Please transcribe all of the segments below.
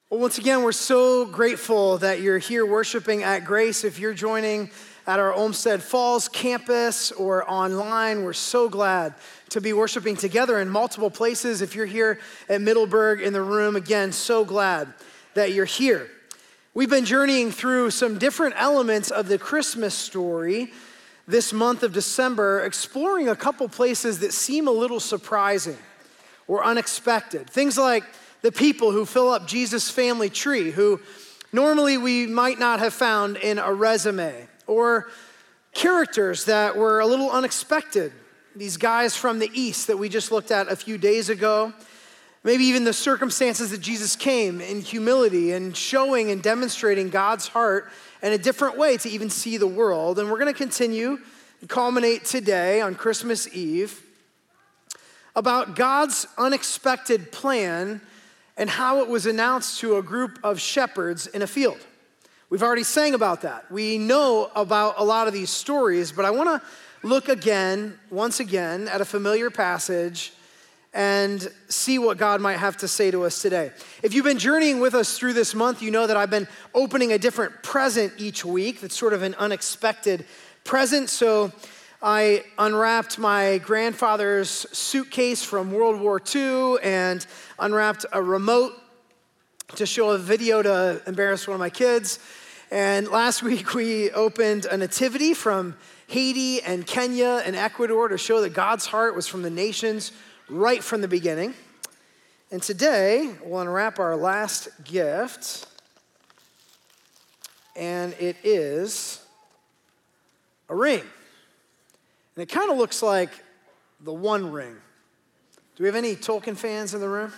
Well, once again, we're so grateful that you're here worshiping at Grace. If you're joining at our Olmsted Falls campus or online, we're so glad to be worshiping together in multiple places. If you're here at Middleburg in the room, again, so glad that you're here. We've been journeying through some different elements of the Christmas story this month of December, exploring a couple places that seem a little surprising or unexpected. Things like the people who fill up Jesus' family tree, who normally we might not have found in a resume, or characters that were a little unexpected. These guys from the East that we just looked at a few days ago. Maybe even the circumstances that Jesus came in humility and showing and demonstrating God's heart in a different way to even see the world. And we're going to continue and culminate today on Christmas Eve about God's unexpected plan and how it was announced to a group of shepherds in a field. We've already sang about that. We know about a lot of these stories, but I want to look once again, at a familiar passage and see what God might have to say to us today. If you've been journeying with us through this month, you know that I've been opening a different present each week. That's sort of an unexpected present. So I unwrapped my grandfather's suitcase from World War II and unwrapped a remote to show a video to embarrass one of my kids. And last week we opened a nativity from Haiti and Kenya and Ecuador to show that God's heart was from the nations right from the beginning. And today we'll unwrap our last gift, and it is a ring. And it kind of looks like the One Ring. Do we have any Tolkien fans in the room?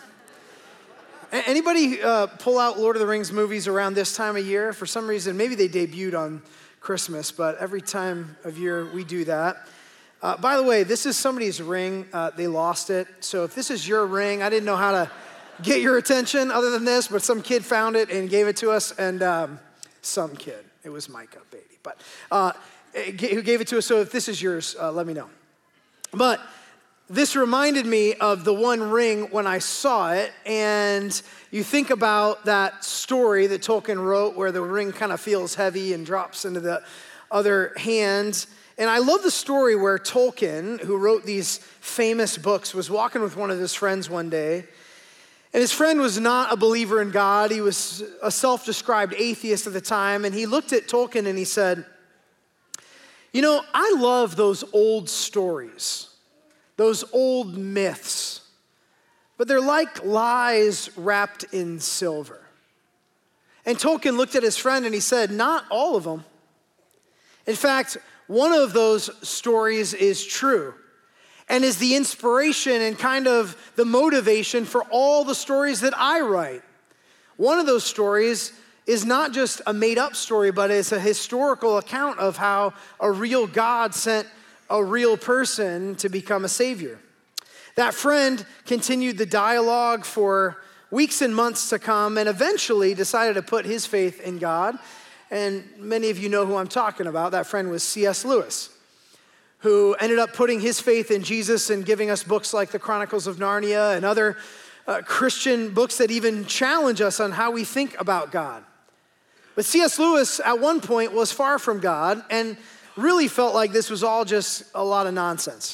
Anybody pull out Lord of the Rings movies around this time of year? For some reason, maybe they debuted on Christmas, but every time of year we do that. By the way, this is somebody's ring. They lost it. So if this is your ring, I didn't know how to get your attention other than this, but some kid found it and gave it to us. And some kid, it was Micah, baby, but who gave it to us. So if this is yours, let me know. But this reminded me of the One Ring when I saw it. And you think about that story that Tolkien wrote where the ring kind of feels heavy and drops into the other hand. And I love the story where Tolkien, who wrote these famous books, was walking with one of his friends one day. And his friend was not a believer in God. He was a self-described atheist at the time. And he looked at Tolkien and he said, "You know, I love those old stories, those old myths, but they're like lies wrapped in silver." And Tolkien looked at his friend and he said, "Not all of them. In fact, one of those stories is true and is the inspiration and kind of the motivation for all the stories that I write. One of those stories is not just a made-up story, but it's a historical account of how a real God sent a real person to become a savior." That friend continued the dialogue for weeks and months to come and eventually decided to put his faith in God. And many of you know who I'm talking about. That friend was C.S. Lewis, who ended up putting his faith in Jesus and giving us books like the Chronicles of Narnia and other Christian books that even challenge us on how we think about God. But C.S. Lewis at one point was far from God and really felt like this was all just a lot of nonsense.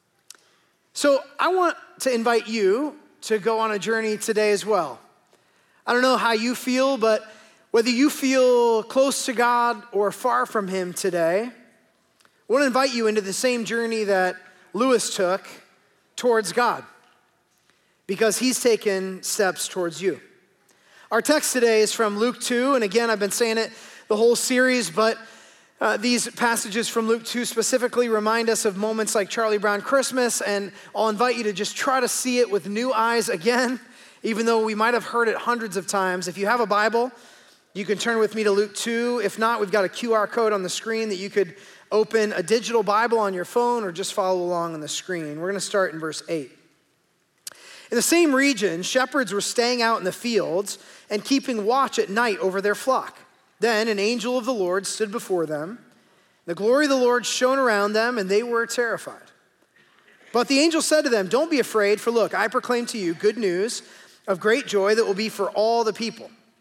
So I want to invite you to go on a journey today as well. I don't know how you feel, but whether you feel close to God or far from him today, I want to invite you into the same journey that Lewis took towards God, because he's taken steps towards you. Our text today is from Luke 2, and again, I've been saying it the whole series, but these passages from Luke 2 specifically remind us of moments like Charlie Brown Christmas, and I'll invite you to just try to see it with new eyes again, even though we might have heard it hundreds of times. If you have a Bible, you can turn with me to Luke 2. If not, we've got a QR code on the screen that you could open a digital Bible on your phone or just follow along on the screen. We're going to start in verse 8. In the same region, shepherds were staying out in the fields and keeping watch at night over their flock. Then an angel of the Lord stood before them. The glory of the Lord shone around them, and they were terrified. But the angel said to them, "Don't be afraid, for look, I proclaim to you good news of great joy that will be for all the people.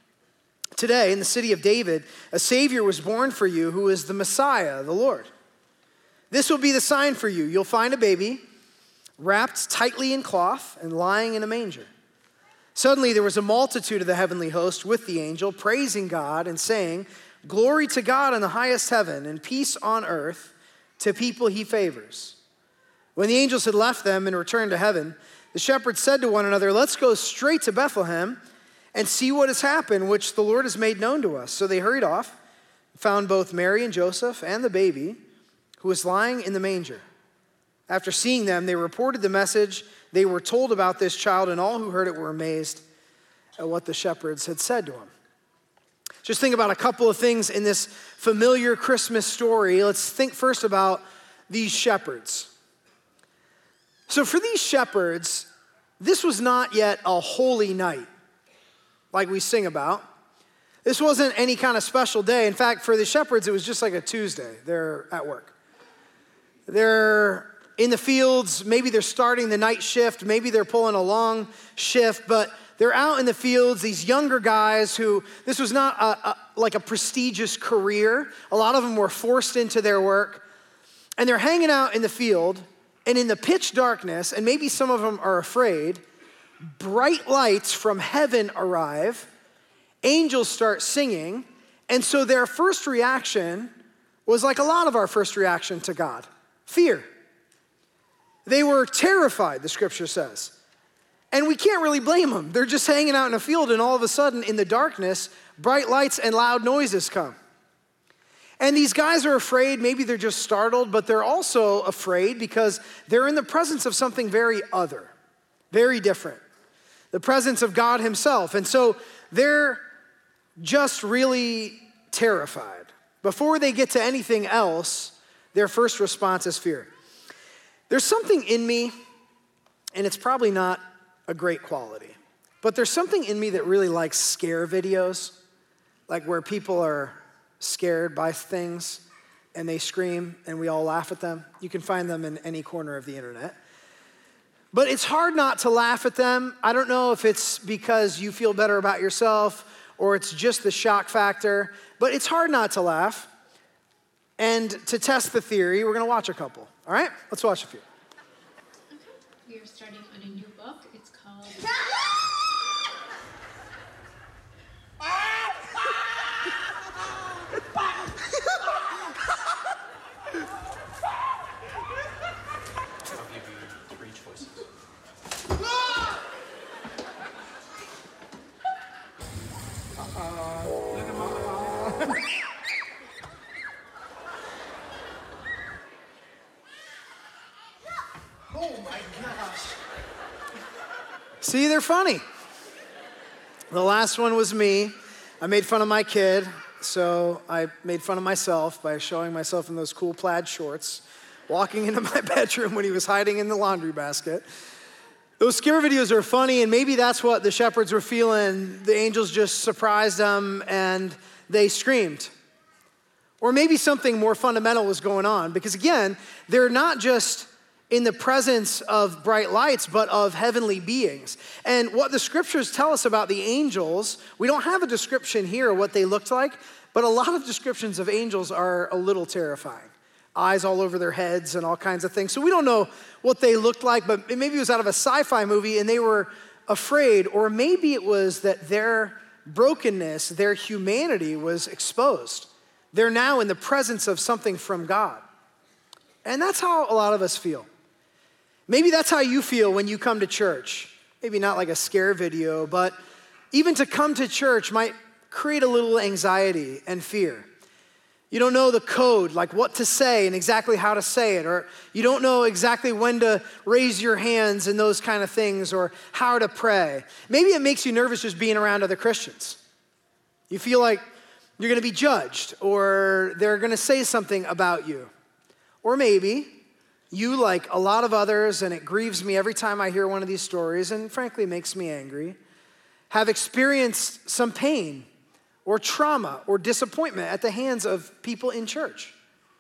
Today, in the city of David, a Savior was born for you who is the Messiah, the Lord. This will be the sign for you. You'll find a baby wrapped tightly in cloth and lying in a manger." Suddenly there was a multitude of the heavenly host with the angel, praising God and saying, "Glory to God in the highest heaven, and peace on earth to people he favors." When the angels had left them and returned to heaven, the shepherds said to one another, "Let's go straight to Bethlehem and see what has happened, which the Lord has made known to us." So they hurried off, found both Mary and Joseph and the baby, who was lying in the manger. After seeing them, they reported the message they were told about this child, and all who heard it were amazed at what the shepherds had said to him. Just think about a couple of things in this familiar Christmas story. Let's think first about these shepherds. So for these shepherds, this was not yet a holy night like we sing about. This wasn't any kind of special day. In fact, for the shepherds, it was just like a Tuesday. They're at work. They're in the fields. Maybe they're starting the night shift. Maybe they're pulling a long shift, but they're out in the fields, these younger guys who, this was not like a prestigious career. A lot of them were forced into their work, and they're hanging out in the field, and in the pitch darkness, and maybe some of them are afraid, bright lights from heaven arrive, angels start singing, and so their first reaction was like a lot of our first reaction to God: fear. They were terrified, the scripture says. And we can't really blame them. They're just hanging out in a field, and all of a sudden, in the darkness, bright lights and loud noises come. And these guys are afraid. Maybe they're just startled, but they're also afraid because they're in the presence of something very other, very different. The presence of God himself. And so they're just really terrified. Before they get to anything else, their first response is fear. There's something in me, and it's probably not a great quality, but there's something in me that really likes scare videos, like where people are scared by things and they scream and we all laugh at them. You can find them in any corner of the internet. But it's hard not to laugh at them. I don't know if it's because you feel better about yourself or it's just the shock factor, but it's hard not to laugh. And to test the theory, we're gonna watch a couple. All right, let's watch a few. Okay, we are starting on a new book. It's called... I'll give you 3 choices. Oh my gosh. See, they're funny. The last one was me. I made fun of my kid, so I made fun of myself by showing myself in those cool plaid shorts, walking into my bedroom when he was hiding in the laundry basket. Those scare videos are funny, and maybe that's what the shepherds were feeling. The angels just surprised them, and they screamed. Or maybe something more fundamental was going on, because again, they're not just in the presence of bright lights, but of heavenly beings. And what the scriptures tell us about the angels, we don't have a description here of what they looked like, but a lot of descriptions of angels are a little terrifying. Eyes all over their heads and all kinds of things. So we don't know what they looked like, but maybe it was out of a sci-fi movie and they were afraid, or maybe it was that their brokenness, their humanity was exposed. They're now in the presence of something from God. And that's how a lot of us feel. Maybe that's how you feel when you come to church. Maybe not like a scare video, but even to come to church might create a little anxiety and fear. You don't know the code, like what to say and exactly how to say it, or you don't know exactly when to raise your hands and those kind of things, or how to pray. Maybe it makes you nervous just being around other Christians. You feel like you're gonna be judged, or they're gonna say something about you. Or maybe you, like a lot of others, and it grieves me every time I hear one of these stories, and frankly makes me angry, have experienced some pain or trauma or disappointment at the hands of people in church.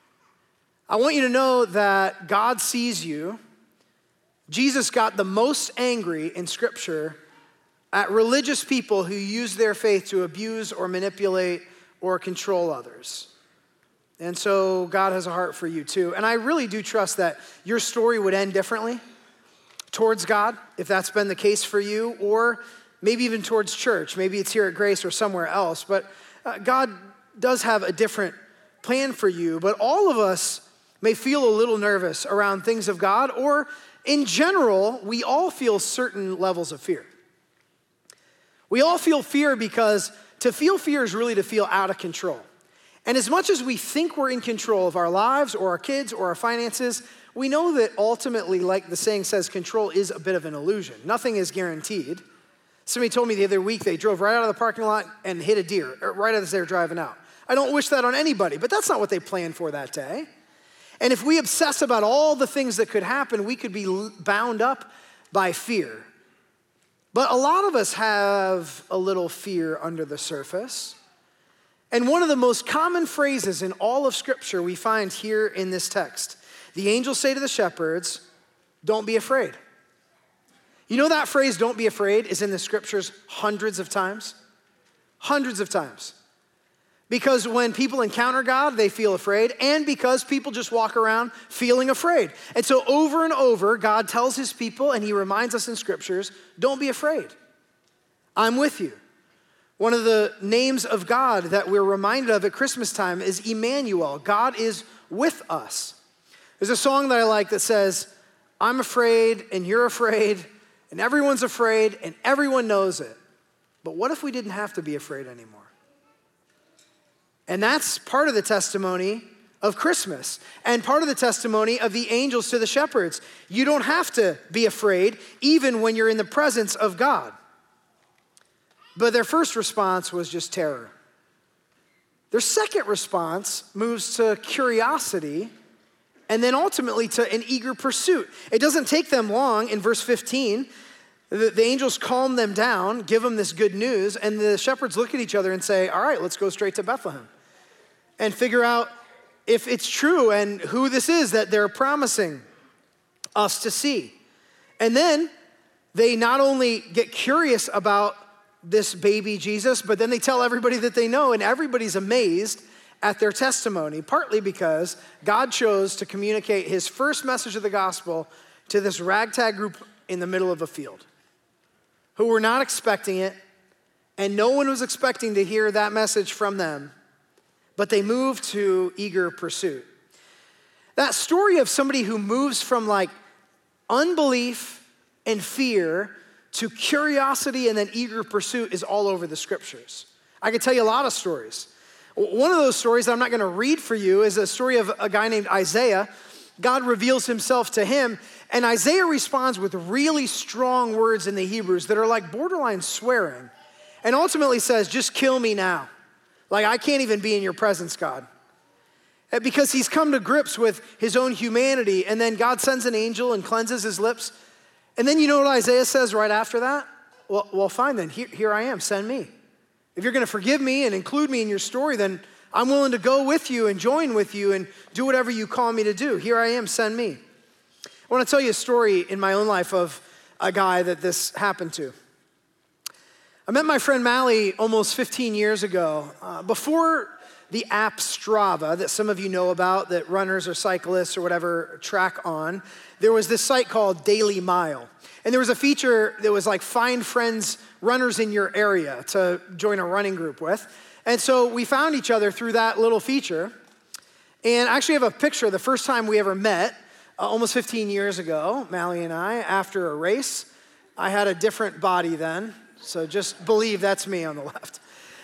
I want you to know that God sees you. Jesus got the most angry in Scripture at religious people who use their faith to abuse or manipulate or control others. And so God has a heart for you too. And I really do trust that your story would end differently towards God, if that's been the case for you, or maybe even towards church. Maybe it's here at Grace or somewhere else. But God does have a different plan for you. But all of us may feel a little nervous around things of God, or in general, we all feel certain levels of fear. We all feel fear because to feel fear is really to feel out of control. And as much as we think we're in control of our lives or our kids or our finances, we know that ultimately, like the saying says, control is a bit of an illusion. Nothing is guaranteed. Somebody told me the other week they drove right out of the parking lot and hit a deer right as they were driving out. I don't wish that on anybody, but that's not what they planned for that day. And if we obsess about all the things that could happen, we could be bound up by fear. But a lot of us have a little fear under the surface. And one of the most common phrases in all of Scripture we find here in this text. The angels say to the shepherds, "Don't be afraid." You know that phrase, "don't be afraid," is in the Scriptures hundreds of times? Hundreds of times. Because when people encounter God, they feel afraid, and because people just walk around feeling afraid. And so over and over, God tells his people, and he reminds us in Scriptures, don't be afraid. I'm with you. One of the names of God that we're reminded of at Christmas time is Emmanuel. God is with us. There's a song that I like that says, I'm afraid, and you're afraid, and everyone's afraid, and everyone knows it. But what if we didn't have to be afraid anymore? And that's part of the testimony of Christmas and part of the testimony of the angels to the shepherds. You don't have to be afraid even when you're in the presence of God. But their first response was just terror. Their second response moves to curiosity and then ultimately to an eager pursuit. It doesn't take them long. In verse 15, the angels calm them down, give them this good news, and the shepherds look at each other and say, all right, let's go straight to Bethlehem and figure out if it's true and who this is that they're promising us to see. And then they not only get curious about this baby Jesus, but then they tell everybody that they know, and everybody's amazed at their testimony, partly because God chose to communicate his first message of the gospel to this ragtag group in the middle of a field who were not expecting it, and no one was expecting to hear that message from them, but they moved to eager pursuit. That story of somebody who moves from like unbelief and fear to curiosity and then eager pursuit is all over the Scriptures. I could tell you a lot of stories. One of those stories that I'm not gonna read for you is a story of a guy named Isaiah. God reveals himself to him, and Isaiah responds with really strong words in the Hebrews that are like borderline swearing, and ultimately says, just kill me now. Like, I can't even be in your presence, God. Because he's come to grips with his own humanity, and then God sends an angel and cleanses his lips. And then you know what Isaiah says right after that? Well, fine then, here I am, send me. If you're gonna forgive me and include me in your story, then I'm willing to go with you and join with you and do whatever you call me to do. Here I am, send me. I wanna tell you a story in my own life of a guy that this happened to. I met my friend Mally almost 15 years ago. Before the app Strava that some of you know about, that runners or cyclists or whatever track on, there was this site called Daily Mile. And there was a feature that was like find friends, runners in your area to join a running group with. And so we found each other through that little feature. And I actually have a picture of the first time we ever met, almost 15 years ago, Mally and I, after a race. I had a different body then, so just believe that's me on the left.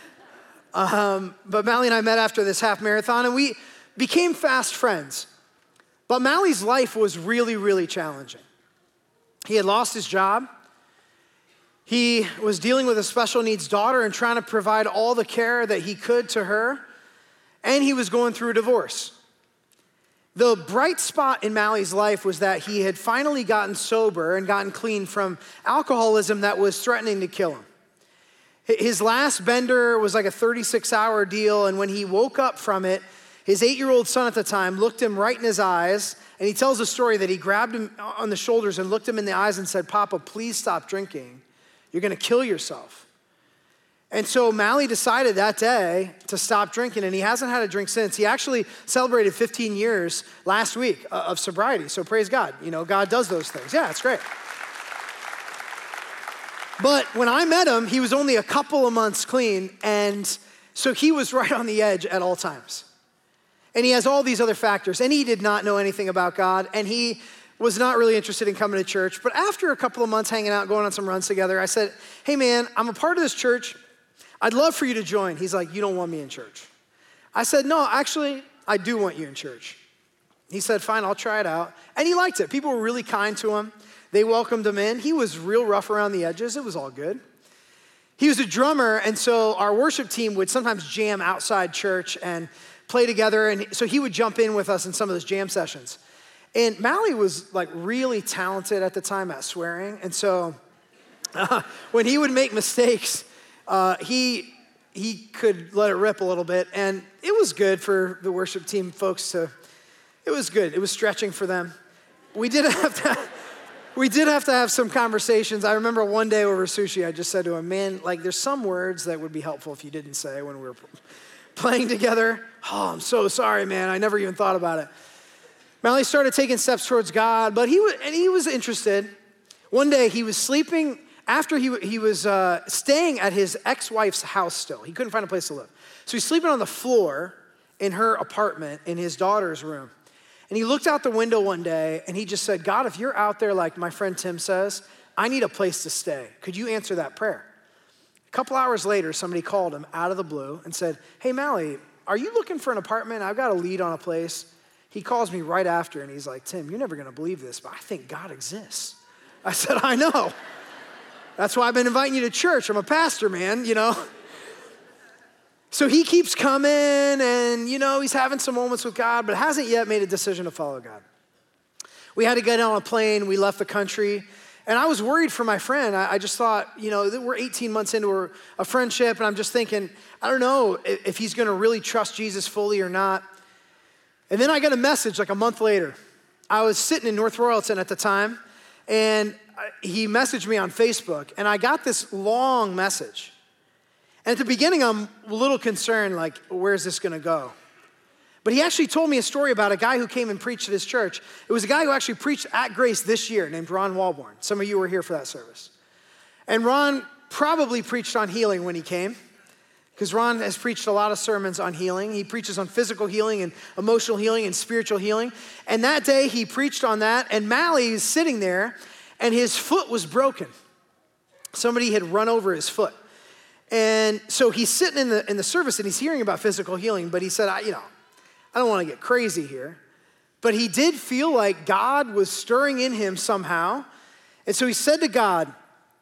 But Mally and I met after this half marathon, and we became fast friends. But Mally's life was really, really challenging. He had lost his job. He was dealing with a special needs daughter and trying to provide all the care that he could to her. And he was going through a divorce. The bright spot in Mally's life was that he had finally gotten sober and gotten clean from alcoholism that was threatening to kill him. His last bender was like a 36-hour deal, and when he woke up from it, his 8-year-old son at the time looked him right in his eyes, and he tells a story that he grabbed him on the shoulders and looked him in the eyes and said, Papa, please stop drinking. You're gonna kill yourself. And so Mally decided that day to stop drinking, and he hasn't had a drink since. He actually celebrated 15 years last week of sobriety, so praise God. You know, God does those things. Yeah, it's great. But when I met him, he was only a couple of months clean, and so he was right on the edge at all times. And he has all these other factors, and he did not know anything about God, and he was not really interested in coming to church. But after a couple of months hanging out, going on some runs together, I said, hey man, I'm a part of this church. I'd love for you to join. He's like, you don't want me in church. I said, no, actually, I do want you in church. He said, fine, I'll try it out. And he liked it. People were really kind to him. They welcomed him in. He was real rough around the edges. It was all good. He was a drummer, and so our worship team would sometimes jam outside church and play together. And so he would jump in with us in some of those jam sessions. And Mally was like really talented at the time at swearing. And so when he would make mistakes, he could let it rip a little bit, and it was good for the worship team folks it was good. It was stretching for them. We did have to have some conversations. I remember one day over sushi, I just said to him, man, like there's some words that would be helpful if you didn't say when we were playing together. Oh, I'm so sorry, man. I never even thought about it. Mally started taking steps towards God, but he was interested. One day he was sleeping. After he was staying at his ex-wife's house still. He couldn't find a place to live. So he's sleeping on the floor in her apartment in his daughter's room. And he looked out the window one day and he just said, God, if you're out there like my friend Tim says, I need a place to stay. Could you answer that prayer? A couple hours later, somebody called him out of the blue and said, hey, Mally, are you looking for an apartment? I've got a lead on a place. He calls me right after and he's like, Tim, you're never gonna believe this, but I think God exists. I said, I know. That's why I've been inviting you to church. I'm a pastor, man, you know. So he keeps coming and, you know, he's having some moments with God, but hasn't yet made a decision to follow God. We had to get on a plane. We left the country. And I was worried for my friend. I just thought, you know, we're 18 months into a friendship, and I'm just thinking, I don't know if he's going to really trust Jesus fully or not. And then I got a message like a month later. I was sitting in North Royalton at the time, and he messaged me on Facebook, and I got this long message. And at the beginning, I'm a little concerned, like, where's this gonna go? But he actually told me a story about a guy who came and preached at his church. It was a guy who actually preached at Grace this year named Ron Walborn. Some of you were here for that service. And Ron probably preached on healing when he came, because Ron has preached a lot of sermons on healing. He preaches on physical healing and emotional healing and spiritual healing. And that day, he preached on that, and Mally is sitting there, and his foot was broken. Somebody had run over his foot. And so he's sitting in the service and he's hearing about physical healing, but he said, I don't want to get crazy here. But he did feel like God was stirring in him somehow. And so he said to God,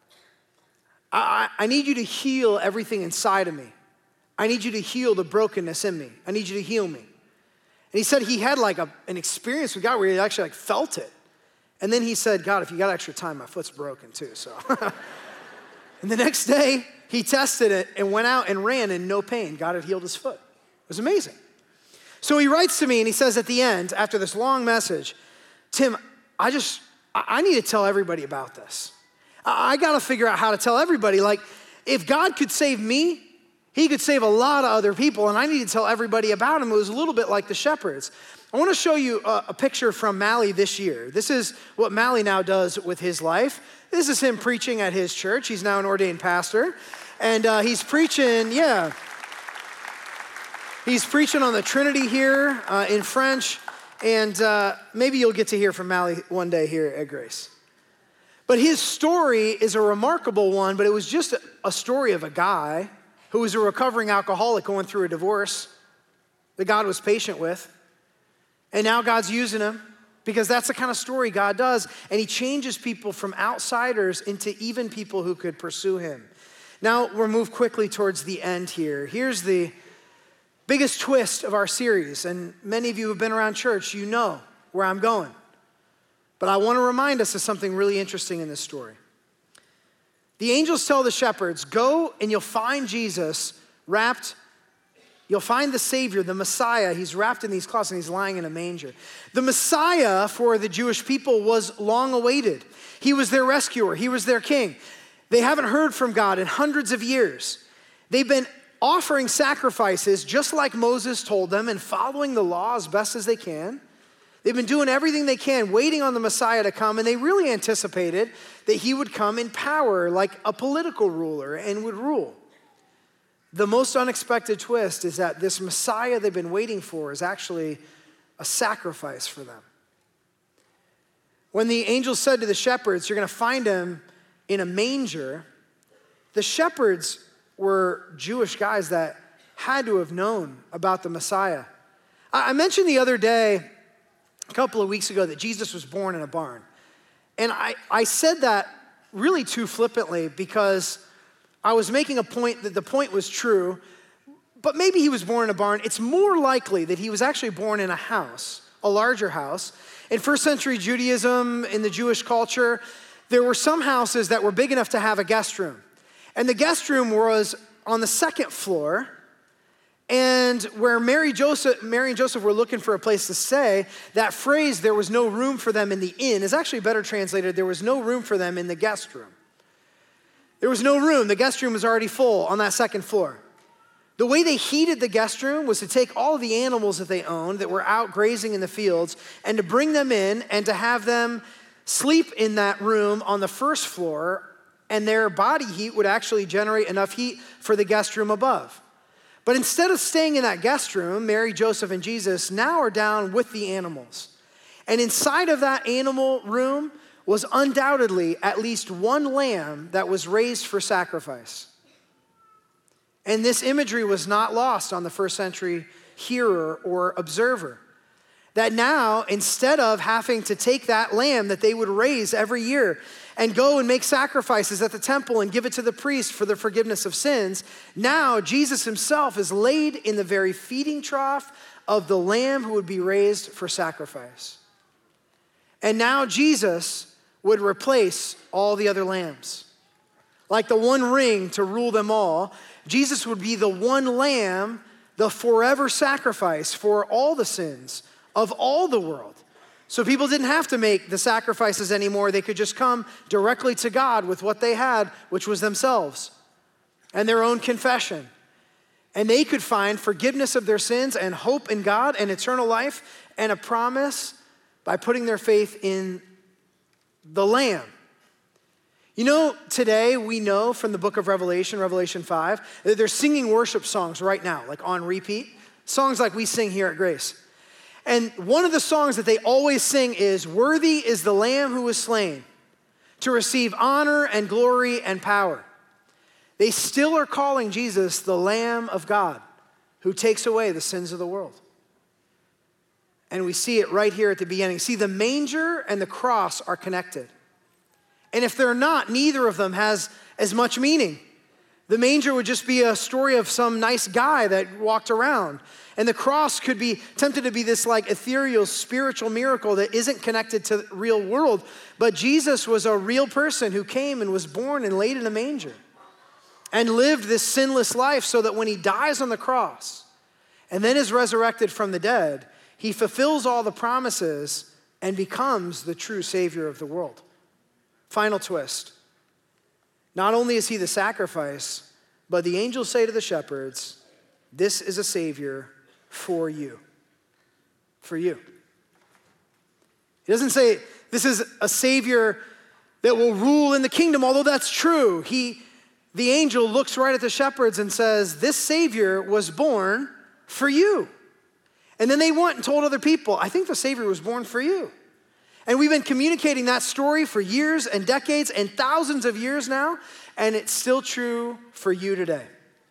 I need you to heal everything inside of me. I need you to heal the brokenness in me. I need you to heal me. And he said he had like an experience with God where he actually like felt it. And then he said, God, if you got extra time, my foot's broken too, so. And the next day, he tested it and went out and ran in no pain. God had healed his foot. It was amazing. So he writes to me and he says at the end, after this long message, Tim, I need to tell everybody about this. I got to figure out how to tell everybody. Like, if God could save me, he could save a lot of other people, and I need to tell everybody about him. It was a little bit like the shepherds. I want to show you a picture from Mally this year. This is what Mally now does with his life. This is him preaching at his church. He's now an ordained pastor. And he's preaching, he's preaching on the Trinity here in French. And maybe you'll get to hear from Mally one day here at Grace. But his story is a remarkable one, but it was just a story of a guy who was a recovering alcoholic going through a divorce that God was patient with. And now God's using him because that's the kind of story God does. And he changes people from outsiders into even people who could pursue him. Now we'll move quickly towards the end here. Here's the biggest twist of our series. And many of you who have been around church, you know where I'm going. But I want to remind us of something really interesting in this story. The angels tell the shepherds, go and you'll find Jesus wrapped. You'll find the Savior, the Messiah. He's wrapped in these cloths and he's lying in a manger. The Messiah for the Jewish people was long awaited. He was their rescuer. He was their king. They haven't heard from God in hundreds of years. They've been offering sacrifices just like Moses told them and following the law as best as they can. They've been doing everything they can, waiting on the Messiah to come, and they really anticipated that he would come in power like a political ruler and would rule. The most unexpected twist is that this Messiah they've been waiting for is actually a sacrifice for them. When the angel said to the shepherds, you're going to find him in a manger, the shepherds were Jewish guys that had to have known about the Messiah. I mentioned the other day, a couple of weeks ago, that Jesus was born in a barn. And I said that really too flippantly because I was making a point that the point was true, but maybe he was born in a barn. It's more likely that he was actually born in a house, a larger house. In first century Judaism, in the Jewish culture, there were some houses that were big enough to have a guest room. And the guest room was on the second floor. And where Mary and Joseph were looking for a place to stay, that phrase, there was no room for them in the inn, is actually better translated, there was no room for them in the guest room. There was no room. The guest room was already full on that second floor. The way they heated the guest room was to take all of the animals that they owned that were out grazing in the fields and to bring them in and to have them sleep in that room on the first floor, and their body heat would actually generate enough heat for the guest room above. But instead of staying in that guest room, Mary, Joseph, and Jesus now are down with the animals. And inside of that animal room was undoubtedly at least one lamb that was raised for sacrifice. And this imagery was not lost on the first century hearer or observer. That now, instead of having to take that lamb that they would raise every year and go and make sacrifices at the temple and give it to the priest for the forgiveness of sins, now Jesus himself is laid in the very feeding trough of the lamb who would be raised for sacrifice. And now Jesus would replace all the other lambs. Like the one ring to rule them all, Jesus would be the one lamb, the forever sacrifice for all the sins of all the world. So people didn't have to make the sacrifices anymore. They could just come directly to God with what they had, which was themselves and their own confession. And they could find forgiveness of their sins and hope in God and eternal life and a promise by putting their faith in the Lamb. You know, today we know from the book of Revelation, Revelation 5, that they're singing worship songs right now, like on repeat. Songs like we sing here at Grace. And one of the songs that they always sing is, "Worthy is the Lamb who was slain to receive honor and glory and power." They still are calling Jesus the Lamb of God who takes away the sins of the world. And we see it right here at the beginning. See, the manger and the cross are connected. And if they're not, neither of them has as much meaning. The manger would just be a story of some nice guy that walked around. And the cross could be tempted to be this like ethereal spiritual miracle that isn't connected to the real world. But Jesus was a real person who came and was born and laid in a manger and lived this sinless life so that when he dies on the cross and then is resurrected from the dead, he fulfills all the promises and becomes the true Savior of the world. Final twist. Not only is he the sacrifice, but the angels say to the shepherds, "This is a Savior for you." For you. He doesn't say this is a Savior that will rule in the kingdom, although that's true. The angel looks right at the shepherds and says, "This Savior was born for you." And then they went and told other people, "I think the Savior was born for you." And we've been communicating that story for years and decades and thousands of years now, and it's still true for you today.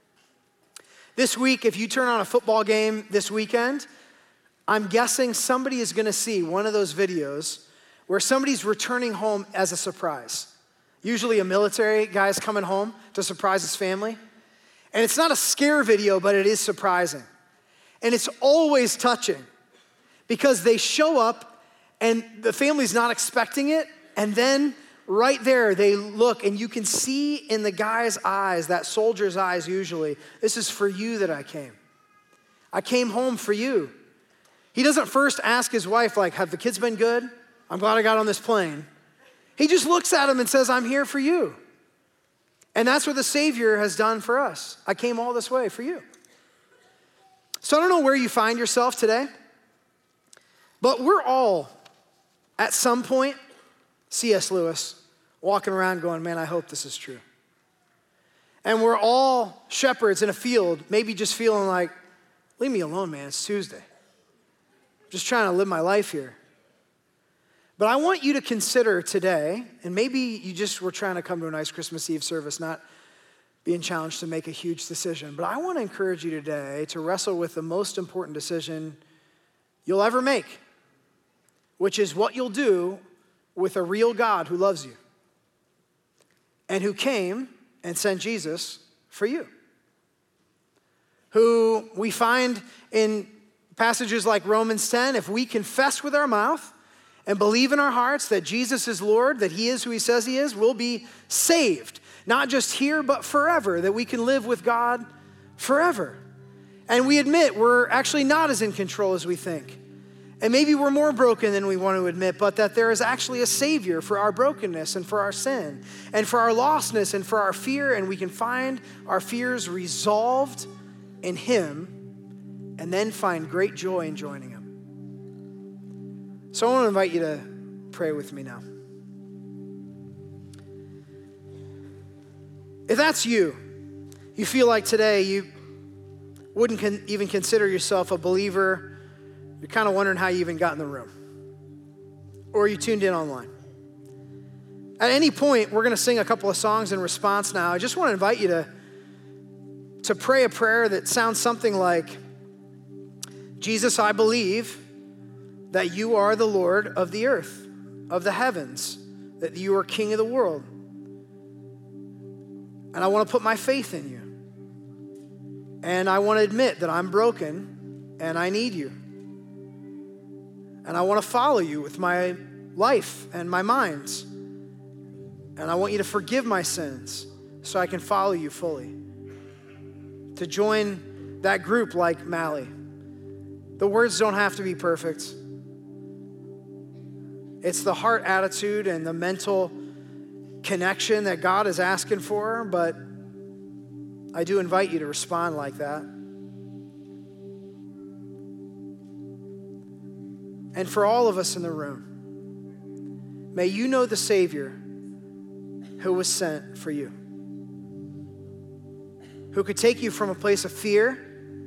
This week, if you turn on a football game this weekend, I'm guessing somebody is gonna see one of those videos where somebody's returning home as a surprise. Usually a military guy's coming home to surprise his family. And it's not a scare video, but it is surprising. And it's always touching because they show up and the family's not expecting it. And then right there, they look and you can see in the guy's eyes, that soldier's eyes usually, "This is for you that I came. I came home for you." He doesn't first ask his wife, like, "Have the kids been good? I'm glad I got on this plane." He just looks at him and says, "I'm here for you. And that's what the Savior has done for us. I came all this way for you. So I don't know where you find yourself today, but we're all, at some point, C.S. Lewis, walking around going, man, I hope this is true. And we're all shepherds in a field, maybe just feeling like, leave me alone, man, it's Tuesday. I'm just trying to live my life here. But I want you to consider today, and maybe you just were trying to come to a nice Christmas Eve service, not being challenged to make a huge decision. But I want to encourage you today to wrestle with the most important decision you'll ever make, which is what you'll do with a real God who loves you and who came and sent Jesus for you, who we find in passages like Romans 10, if we confess with our mouth and believe in our hearts that Jesus is Lord, that he is who he says he is, we'll be saved. Not just here, but forever, that we can live with God forever. And we admit we're actually not as in control as we think. And maybe we're more broken than we want to admit, but that there is actually a Savior for our brokenness and for our sin and for our lostness and for our fear, and we can find our fears resolved in him and then find great joy in joining him. So I want to invite you to pray with me now. If that's you feel like today you wouldn't even consider yourself a believer, you're kind of wondering how you even got in the room, or you tuned in online. At any point, we're going to sing a couple of songs in response now. I just want to invite you to pray a prayer that sounds something like, Jesus, I believe that you are the Lord of the earth, of the heavens, that you are King of the world. And I want to put my faith in you. And I want to admit that I'm broken and I need you. And I want to follow you with my life and my minds. And I want you to forgive my sins so I can follow you fully. To join that group like Mally. The words don't have to be perfect. It's the heart attitude and the mental connection that God is asking for, but I do invite you to respond like that. And for all of us in the room, may you know the Savior who was sent for you, who could take you from a place of fear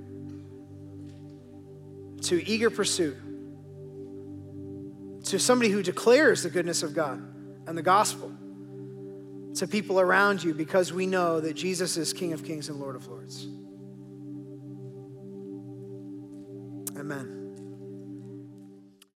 to eager pursuit, to somebody who declares the goodness of God and the gospel to people around you, because we know that Jesus is King of Kings and Lord of Lords. Amen.